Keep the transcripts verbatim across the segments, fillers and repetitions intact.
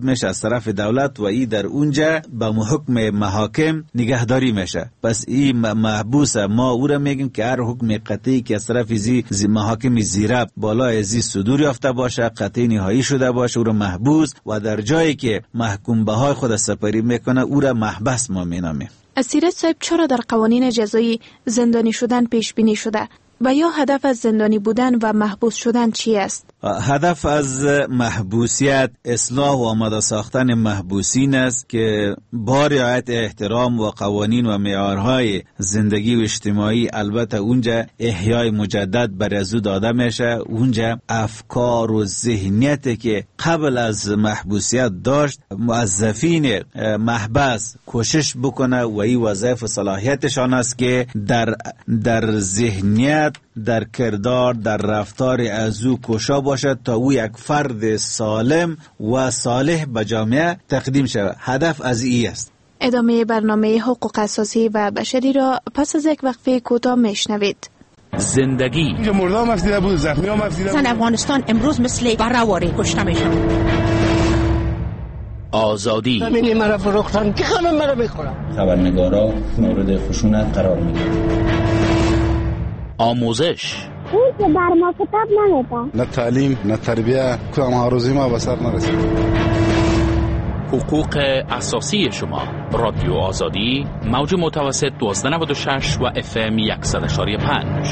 ایجاد میشه از طرف دولت و ای در اونجا با حکم محاکم نگهداری میشه. پس این محبوس ما او را میگیم که هر حکم قطعی که از طرف زی, زی محاکم زیره بالای زی صدور یافته باشه، قطعی نهایی شده باشه، او را محبوس و در جایی که محکوم به های خود سپری میکنه او را محبس ما مینامیم. سیرت صاحب، چرا در قوانین جزایی زندانی شدن پیش بینی شده و یا هدف از زندانی بودن و محبوس شدن چی است؟ هدف از محبوسیت اصلاح و آماده ساختن محبوسین است که با رعایت احترام و قوانین و معیارهای زندگی و اجتماعی، البته اونجا احیای مجدد بر ازو داده میشه، اونجا افکار و ذهنیتی که قبل از محبوسیت داشت موظفین محبس کوشش بکنه و این وظیفه و صلاحیتشان است که در در ذهنیت، در کردار، در رفتار ازو کوشا باشد تا او یک فرد سالم و صالح به جامعه تقدیم شود. هدف از این است. ادامه برنامه حقوق اساسی و بشری را پس از یک وقفه کوتاه میشنوید. زندگی مردم افسیده بود، زخمی هم افسیده بود. زن افغانستان امروز مثل بره‌واره کشته میشن. آزادی زمینی مرا فروختن، کی خانم مرا میخورم؟ خبرنگارا مورد خشونت قرار میگیرن. آموزش اون که بر ما کتاب نمیدن، نه تعلیم نه تربیه، کدام آرزوی ما به سر نرسید. حقوق اساسی شما. رادیو آزادی، موج متوسط دوازده نود و شش و اف ام صد و شش و پنج.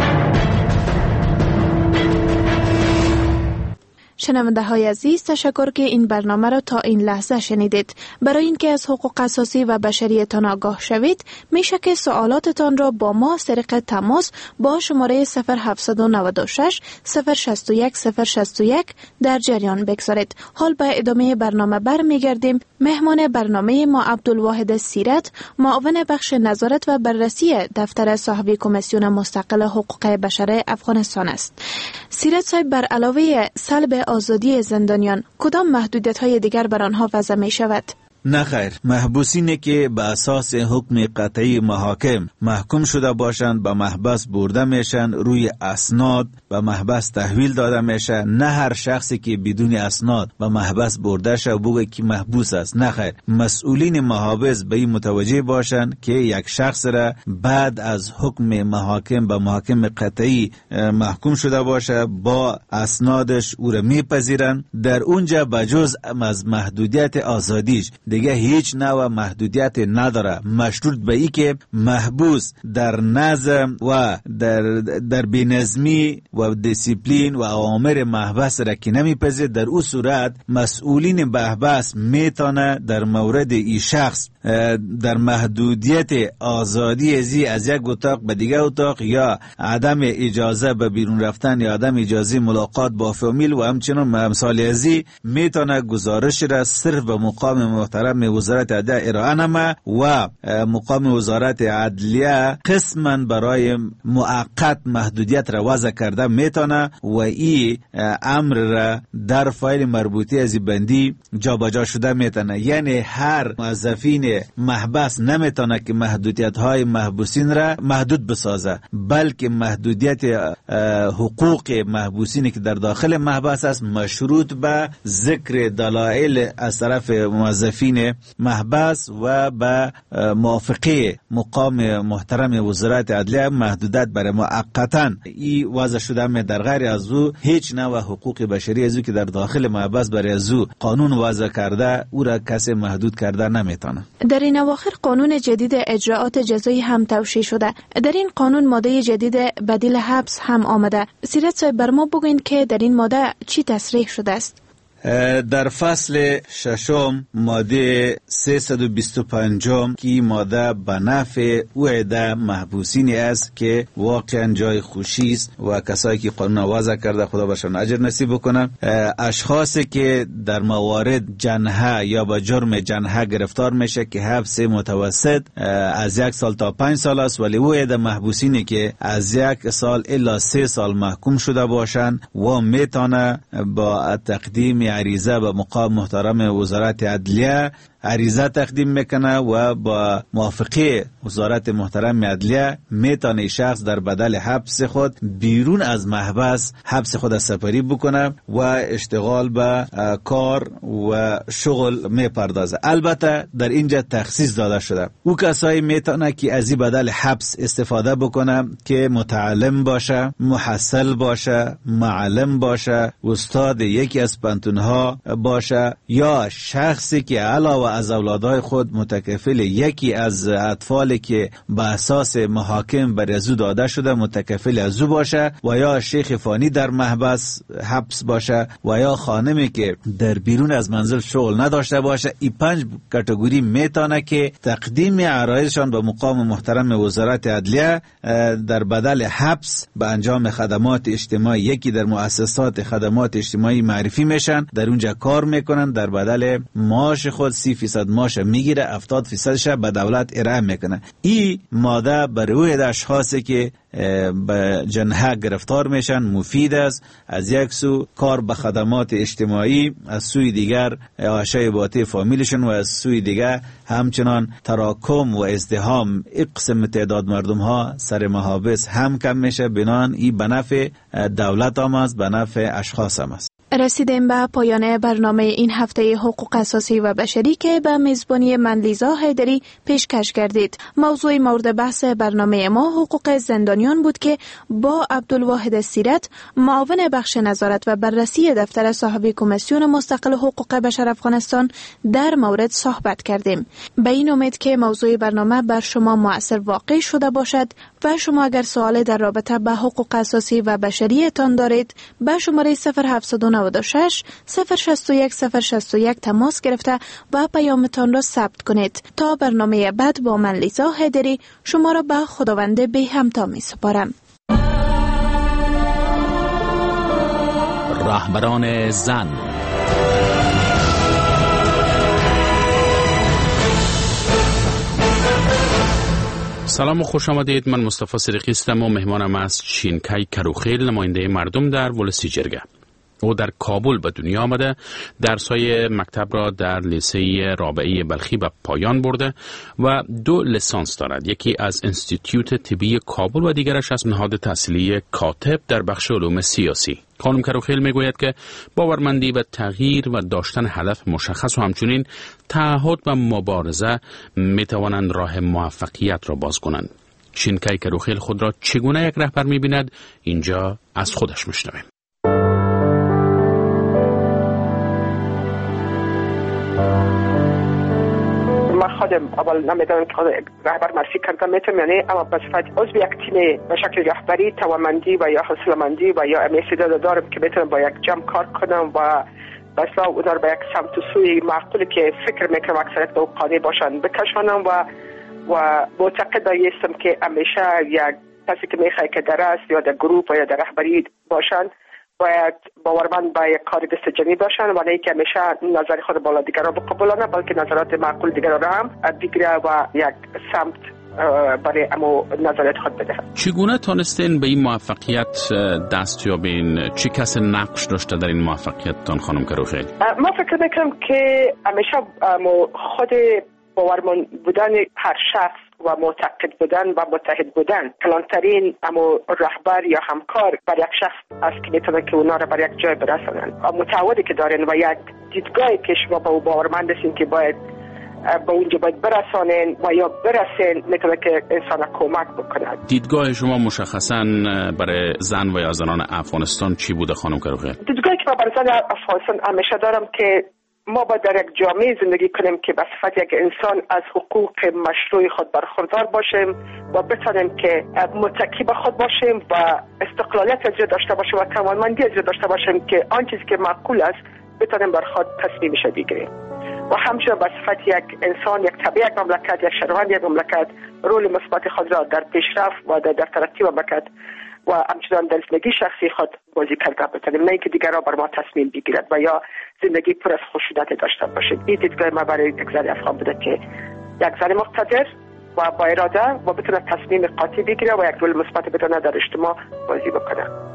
شنونده های عزیز، تشکر که این برنامه را تا این لحظه شنیدید. برای اینکه از حقوق اساسی و بشریتان آگاه شوید، میشه که سوالاتتان را با ما از طریق تماس با شماره صفر هفت نه شش صفر شش یک صفر شش یک در جریان بگذارید. حال به ادامه برنامه برمیگردیم. مهمان برنامه ما عبدالواحد سیرت، معاون بخش نظارت و بررسی دفتر صاحب کمیسیون مستقل حقوق بشر افغانستان است. سیرت صاحب، بر علاوه سلب آزادی زندانیان، کدام محدودیت‌های دیگر بر آنها وضع می شود؟ نه خیر، محبوسینی که به اساس حکم قطعی محاکم محکوم شده باشند به محبس برده میشن، روی اسناد به محبس تحویل داده میشه. نه هر شخصی که بدون اسناد به محبس برده شه بگه که محبوس است. نه خیر، مسئولین محابس به این متوجه باشند که یک شخص را بعد از حکم محاکم به محاکم قطعی محکوم شده باشه با اسنادش او را میپذیرن. در اونجا بجز از محدودیت آزادیش دیگه هیچ نوع محدودیت نداره، مشروط به ای که محبوس در نظم و در در بینظمی و دیسیپلین و اوامر محبس را که نمیپذیر، در او صورت مسئولین محبس میتونه در مورد ای شخص در محدودیت آزادی ازی از یک اتاق به دیگه اتاق یا عدم اجازه به بیرون رفتن یا عدم اجازه ملاقات با فامیل و همچنین امثال ازی میتونه گزارش را صرف به مقام محترم وزارت عدلیه ارائه نمه و مقام وزارت عدلیه قسما برای موقت محدودیت را وضع کرده میتونه و این امر را در فایل مربوطه از بندی جابجا شده میتونه. یعنی هر موظفین محبس نمیتونه که محدودیت های محبوسین را محدود بسازه، بلکه محدودیت حقوق محبوسین که در داخل محبس است مشروط به ذکر دلایل از طرف موظفین محبس و به موافقه مقام محترم وزارت عدلیه محدودیت برای موقتا این وضع شده می. در غیر از او هیچ نوع حقوق بشری از او که در داخل محبس برای از او قانون وضع کرده او را کسی محدود کرده نمیتونه. در این اواخر قانون جدید اجراعات جزایی هم توشیح شده. در این قانون ماده جدید بدیل حبس هم آمده. سیرت صاحب، بر ما بگوین که در این ماده چی تصریح شده است؟ در فصل ششم ماده سیصد و بیست و پنج که ماده به نفع او عده محبوسینی است که واقعا جای خوشی است و کسایی که قانون وضع کرده خدا بهشان اجر نصیب بکنه. اشخاصی که در موارد جنحه یا با جرم جنحه گرفتار میشه که حبس متوسط از یک سال تا پنج سال است، ولی او عده محبوسینی که از یک سال الی سه سال محکوم شده باشند و میتونه با تقدیم عریضه به مقام محترم وزارت عدلیه عریضه تقدیم میکنه و با موافقه وزارت محترم عدلیه میتونه شخص در بدل حبس خود بیرون از محبس حبس خود سپری بکنه و اشتغال به کار و شغل میپردازه. البته در اینجا تخصیص داده شده او کسایی میتونه که از این بدل حبس استفاده بکنه که متعلم باشه، محصل باشه، معلم باشه، استاد یکی از پانتونها باشه یا شخصی که علاوه از اولادهای خود متکفل یکی از اطفالی که به اساس محاکم بر ازو داده شده متکفل ازو باشه و یا شیخ فانی در محبس حبس باشه و یا خانمی که در بیرون از منزل شغل نداشته باشه. این پنج کاتگوری میتونه که تقدیم عرایضشان به مقام محترم وزارت عدلیه در بدل حبس به انجام خدمات اجتماعی یکی در مؤسسات خدمات اجتماعی معرفی میشن، در اونجا کار میکنن، در بدل معاش خود سی فیصد معاش میگیره، هفتاد فیصدش به دولت ارائه میکنه. این ماده برای اشخاصی که به جنحه گرفتار میشن مفید است. از یک سو کار به خدمات اجتماعی، از سوی دیگر آشای باطی فامیلشون و از سوی دیگر همچنان تراکم و ازدحام اقسم تعداد مردم ها سر محابس هم کم میشه. بنان این به نفع دولت هم است، به نفع اشخاص هم است. رسیدیم به پایان برنامه این هفته حقوق اساسی و بشری که به میزبانی من لیزا حیدری پیشکش کردید. موضوع مورد بحث برنامه ما حقوق زندانیان بود که با عبدالواحد سیرت معاون بخش نظارت و بررسی دفتر صاحب کمیسیون مستقل حقوق بشر افغانستان در مورد صحبت کردیم. به این امید که موضوع برنامه بر شما مؤثر واقع شده باشد و شما اگر سوال در رابطه با حقوق اساسی و بشری تان دارید به شماره صفر هفت نه شش صفر شش یک صفر شش یک تماس گرفته و پیامتان را ثبت کنید. تا برنامه بعد با من لیزا حیدری شما را به خداوند بی همتا می سپارم. رهبران زن. سلام و خوش آمدید. من مصطفی صدیقی هستم و مهمانم از چینکای کروخیل، نماینده مردم در ولسی جرگه. او در کابل به دنیا آمده، درس‌های مکتب را در لیسه رابعه بلخی به پایان برده و دو لیسانس دارد، یکی از انستیتیوت طبی کابل و دیگرش از نهاد تحصیلی کاتب در بخش علوم سیاسی. خانم کروخیل میگوید که باورمندی به تغییر و داشتن هدف مشخص و همچنین تعهد و مبارزه میتوانند راه موفقیت را باز کنند. چینکای کروخیل خود را چگونه یک رهبر میبیند؟ اینجا از خودش میشنویم. خودم اول نمیدونم که رهبر معرفی کردم میتونم، یعنی اما به صفت عضو یک تیم به شکل رهبری توانمندی و یا حوصله‌مندی و یا استعداد دارم که میتونم با یک جمع کار کنم و بسا اونا رو به یک سمت و سوی معقولی که فکر میکنم اکثریت او قانع باشن بکشانم و و معتقد هستم که همیشه یک کسی که میخواد که در است یا در گروه و یا در رهبری باشن باید باورمند به یک کار دستجمعی باشن و نه اینکه همیشه نظر خود بالا دیگران بقبولانه بلکه نظرات معقول دیگران را هم بگیره و یک سمت برای امو نظرات خود بده. چگونه تانستین به این موفقیت دست یابین؟ چه کس نقش داشته در این موفقیت تان خانم کروخیل؟ ما فکر میکنم که همیشه خود باورمند بودن هر شخص و معتقد بودن و متحد بودن کلانترین اما رهبر یا همکار بر یک شخص است که میتونه که اونا را بر یک جای برسانن. متعهدی که دارن و یک دیدگاهی که شما با او باورمند هستین که باید به اونجا باید برسانن و یا برسن میتونه که انسان کمک بکنن. دیدگاه شما مشخصا برای زن و یا زنان افغانستان چی بوده خانم کروخیل؟ دیدگاهی که من برای زن افغانستان همیشه دارم که ما باید در یک جامعه زندگی کنیم که به صفت یک انسان از حقوق مشروع خود برخوردار باشیم و بتانیم که متکی به خود باشیم و استقلالیت از داشته باشیم و توانمندی از داشته باشیم که آن چیزی که معقول است بتانیم بر خود تصمیمش بگیریم و همچنین به صفت یک انسان، یک طبیعه یک مملکت، یک شهروند یک مملکت رول مثبت خود را در پیشرفت و در ترقی مملکت و همچنان در زندگی شخصی خود بازی کرده بتانیم، نه اینکه دیگران بر ما تصمیم بگیرد و یا زندگی پر از خشونت داشته باشید. این دیدگاه ما برای یک زن افغان بوده که یک زن مقتدر و با اراده و بتونه تصمیم قاطع بگیره و یک رول مثبت بتونه در اجتماع بازی بکنه.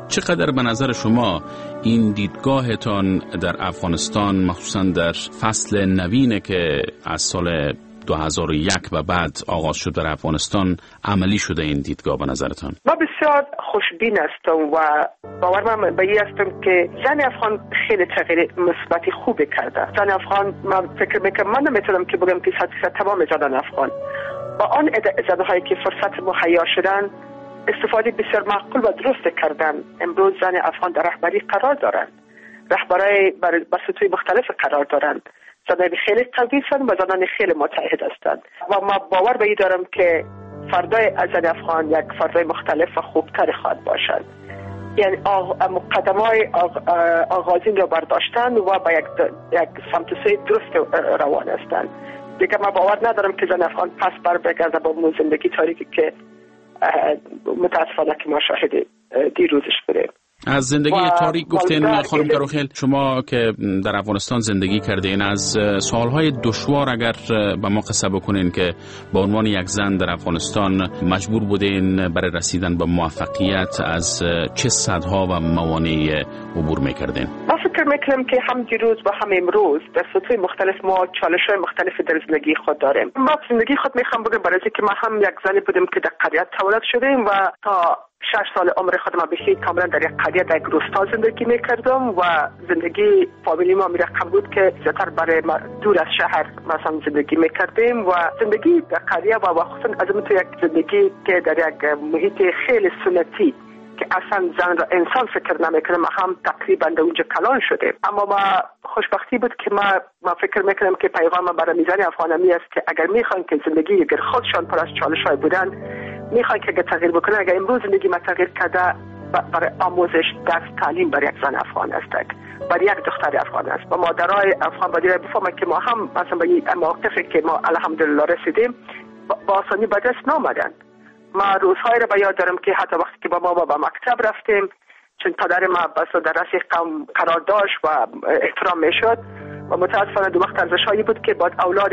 چقدر به نظر شما این دیدگاهتان در افغانستان مخصوصا در فصل نوینه که از سال دو هزار و یک و بعد آغاز شد در افغانستان عملی شده این دیدگاه به نظرتان؟ ما بسیار خوشبین هستم و باور من به این هستم که زن افغان خیلی تغییر مثبتی خوبی کرده. زن افغان من فکر میکنم، من نمیتونم که بگم که صد درصد تمام زنان افغان با آن زنهایی که فرصت مهیا شدن استفاده بسیار معقول و درست کردن. امروز زن افغان در رهبری قرار دارند، رهبرای بر سطوح مختلف قرار دارند، زنان خیلی قوی هستند و زنان خیلی متحد هستند و ما باور به این دارم که فردای از زن افغان یک فردای مختلف و خوبتر خواهد باشد. یعنی مقدمای آغازین را برداشتن و با یک, یک سمت سوی درست روان هستند. دیگه ما باور ندارم که زن افغان پس بر بگرده با مو زندگی تاریکی که متاسفانه که ما شاهد دیروزش بودیم. از زندگی تاریک گفتین خانم کروخیل، شما که در افغانستان زندگی کردین، از سالهای دشوار اگر با ما قصه بکنین که به عنوان یک زن در افغانستان مجبور بودین برای رسیدن به موفقیت از چه صدها و موانع عبور میکردین؟ ما فکر میکنم که هم دیروز و هم امروز در سطوح مختلف ما چالش‌های مختلف در زندگی خود داریم. ما زندگی خود میخوام بگم برای اینکه ما هم یک زنی بودیم که در قریه تولد شدیم و تا شش سال عمر خودم بخی کاملا در یک قریه در یک روستا زندگی میکردم و زندگی فامیلی ما میرقم بود که زیادتر برای دور از شهر مثلا زندگی میکردیم و زندگی در قریه و خصوصا از اون تو یک زندگی که در یک محیط خیلی سنتی که اصلا زن را انسان فکر نمیکنم، هم تقریبا در اونجا کلان شده. اما ما خوشبختی بود که ما ما فکر میکنم که پیغام برای میزان افغانمی است که اگر میخوان که زندگی اگر خودشان پر از چالش‌های بودن میخوان که تغییر بکنن، اگر امروز زندگی ما تغییر کرده برای آموزش درس تعلیم برای یک زن افغان است، برای یک دختر افغان است و مادرای افغان باید بفهمن که ما هم مثلا به این موقفی که ما الحمدلله رسیدیم با آسانی به دست نآمدن. ما روزهای را به یاد دارم که حتی وقتی که با ما با مکتب رفتیم، چون پدر ما بس در رأس قوم قرار داشت و احترام میشد و متاسفانه دو وقت ارزش‌هایی بود که باید اولاد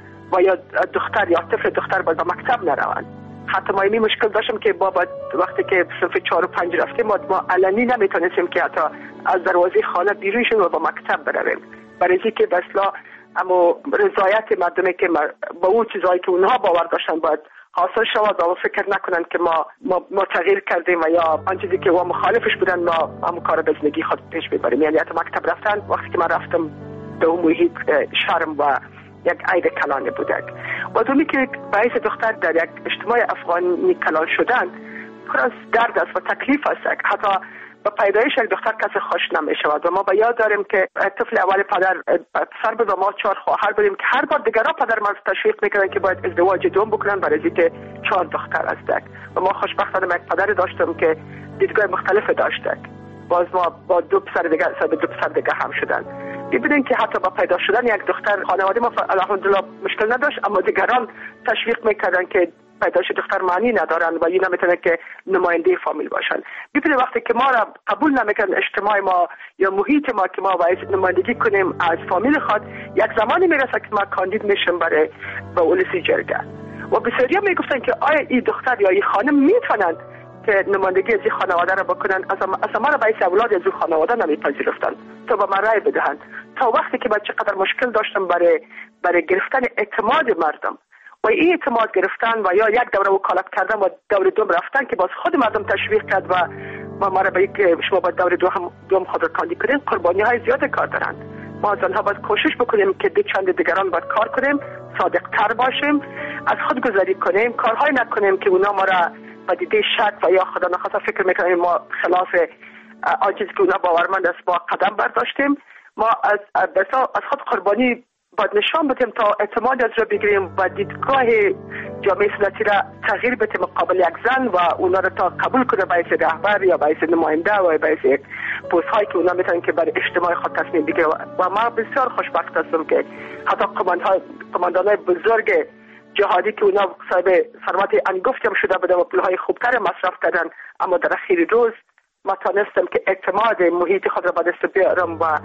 و یا دختر یا طفل دختر باید به مکتب نروند. حتی ما این مشکل داشتیم که با وقتی که صنف چهار و پنج رفتیم ما علنی نمیتونستیم که حتی از دروازه خانه بیرون شیم و با مکتب برویم، برای اینکه بسلا اما رضایت مردمی که با اون چیزایی که اونها باور داشتن باید حاصل شود و فکر نکنن که ما ما, ما تغییر کردیم و یا آن چیزی که ما مخالفش بودن ما هم کار به زندگی خود پیش ببریم. یعنی حتی مکتب رفتن وقتی که من رفتم در اون محیط شرم و یک عیب کلانه بودک و دومی که باعث دختر در یک اجتماع افغانی کلان شدن پر از درد است و تکلیف است. حتی با پیدایش یک دختر کسی خوش نمی‌شود و ما با یاد داریم که طفل اول پدر پسر بود و ما چهار خواهر بودیم که هر بار دیگران پدر ما تشویق می‌کردن که باید ازدواج دوم بکنن برای اینکه چهار دختر است و ما خوشبختانه یک پدر داشتم که دیدگاه مختلف داشت. باز ما با دو پسر دیگه سر دو پسر دیگه هم شدن. ببینید که حتی با پیدا شدن یک دختر خانواده ما الحمدلله مشکل نداشت، اما دیگران تشویق می‌کردن که پیدایش دختر معنی ندارن و این نمیتونه که نماینده فامیل باشن. ببینید وقتی که ما را قبول نمیکنن اجتماع ما یا محیط ما که ما باید نمایندگی کنیم از فامیل خود، یک زمانی میرسه که ما کاندید میشیم برای به اولسی جرگه و بسیاری میگفتن که آیا این دختر یا این خانم میتونن که نمایندگی از این خانواده را بکنن، از ما را باید اولاد از این خانواده نمیپذیرفتن تا به من رای بدهند. تا وقتی که من چقدر مشکل داشتم برای برای گرفتن اعتماد مردم و این اعتماد گرفتن و یا یک دوره وکالت کردن و دوره دوم رفتن که باز خود مردم تشویق کرد و ما ما را به اینکه شما باید دوره دوم دوم خود را کاندید کنیم، قربانی های زیاد کار دارند. ما زنها باید کوشش بکنیم که به چند دیگران باید کار کنیم، صادق تر باشیم، از خود گذاری کنیم، کارهای نکنیم که اونا ما را با دیده شک و یا خدا نخواسته فکر میکنیم ما خلاف آنچیزی که اونا باورمند است ما قدم برداشتیم. ما از از خود قربانی باید نشان بدیم تا اعتماد از را بگیریم و دیدگاه جامعه سنتی را تغییر بدیم مقابل یک زن و اونا را تا قبول کنه باعث رهبر یا باعث نماینده و باعث یک پست هایی که اونا میتونن که برای اجتماع خود تصمیم بگیره و ما بسیار خوشبخت هستم که حتی قماندانای بزرگ جهادی که اونا صاحب ثروت انگفتی هم شده بودن و پولهای خوبتر مصرف کردن، اما در اخیر روز ما تانستم که اعتماد محیط خود را به دست بیارم و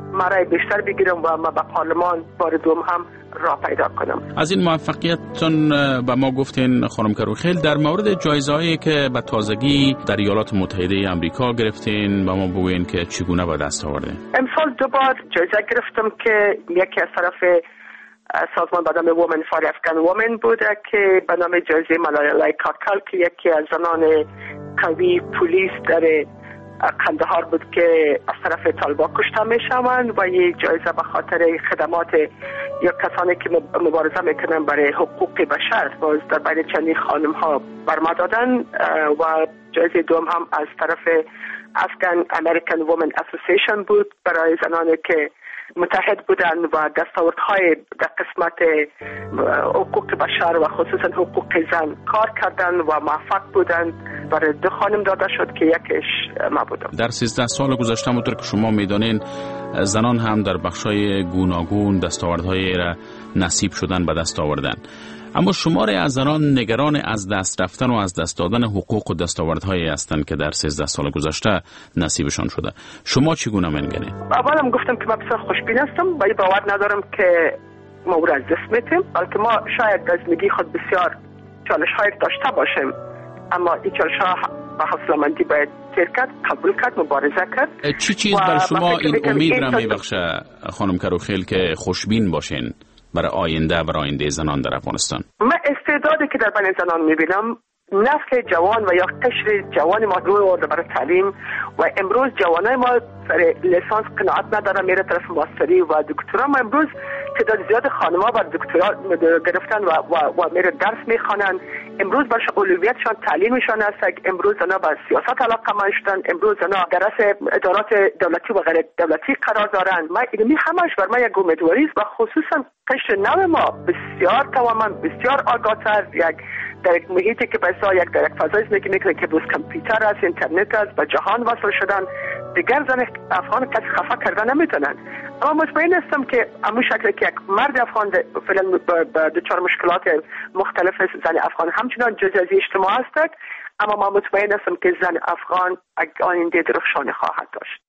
ما رای بیشتر بگیرم و ما به پارلمان بار دوم هم راه پیدا کنم. از این موفقیتتون به ما گفتین خانم کروخیل، در مورد جایزه‌ای که به تازگی در ایالات متحده آمریکا گرفتین با ما بگوین که چگونه به دست آوردین. امسال دو بار جایزه گرفتم که یکی از طرف سازمان به نام وومن فار افغان وومن بوده که به نام جایزه ملالای کاکل که یکی از زنان قوی پلیس در قندهار بود که از طرف طالبان کشته میشوند و یک جایزه به خاطر خدمات یا کسانی که مبارزه میکنن برای حقوق بشر باز در بین چندین خانم ها برما دادن و جایزه دوم هم از طرف افغان امریکن وومن اسوسییشن بود برای زنانی که متحد بودن و دستاوردهای در قسمت حقوق بشر و خصوصا حقوق زن کار کردن و موفق بودن. برای دو خانم داده شد که یکیش ما بودم. در سیزده سال گذشته همونطور که شما میدانین زنان هم در بخشای گوناگون دستاوردهای را نصیب شدن به دست آوردن، اما شماری از زنان نگران از دست رفتن و از دست دادن حقوق و دستاوردهایی هستند که در سیزده سال گذشته نصیبشان شده. شما چگونه می‌بینید؟ اولم گفتم که من بسیار خوشبین هستم و باور ندارم که ما او را از دست میدیم، بلکه ما شاید از میگی خود بسیار چالش‌های داشته باشیم، اما این چالش‌ها با حوصله‌مندی باید سیر کرد، قبول کرد، مبارزه کرد. چی چیز بر شما این امید را میبخشه خانم کروخیل که خوشبین باشین برای آینده برای آینده زنان در افغانستان؟ من استعدادی که در بین زنان میبینم، نسل جوان و یا قشر جوان ما روی آورده برای تعلیم و امروز جوانای ما برای لیسانس قناعت نداره میره طرف ماستری و دکترا. ما امروز تعداد زیاد خانم‌ها بر دکترا گرفتن و و, و میره درس میخوانن. امروز برش اولویتشان تعلیمشان است. امروز زنا به سیاست علاقه من شدن، امروز زنا در رأس ادارات دولتی و غیر دولتی قرار دارن. ما اینمی همش بر ما یک امیدواری است و خصوصا قشر نو ما بسیار توانمند، بسیار آگاه‌تر، یک در یک محیطی که بسیار یک در یک فضای زندگی میکنه که روز کامپیوتر است، اینترنت است، به جهان وصل شدن، دیگر زن افغان کسی خفه کردن نمیتونن. اما مطمئن هستم که همون شکلی که یک مرد افغان فعلا به دچار مشکلات مختلف زن افغان همچنان جزئی اجتماع هست، اما ما مطمئن هستم که زن افغان آینده درخشان خواهد داشت.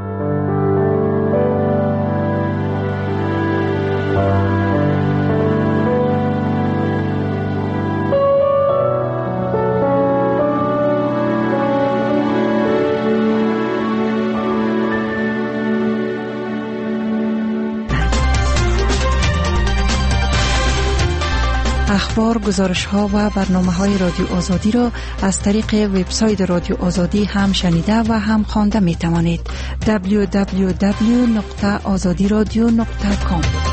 اخبار، گزارش‌ها و برنامه‌های رادیو آزادی را از طریق وبسایت رادیو آزادی هم شنیده و هم خوانده می‌توانید. دبلیو دبلیو دبلیو دات آزادی رادیو دات کام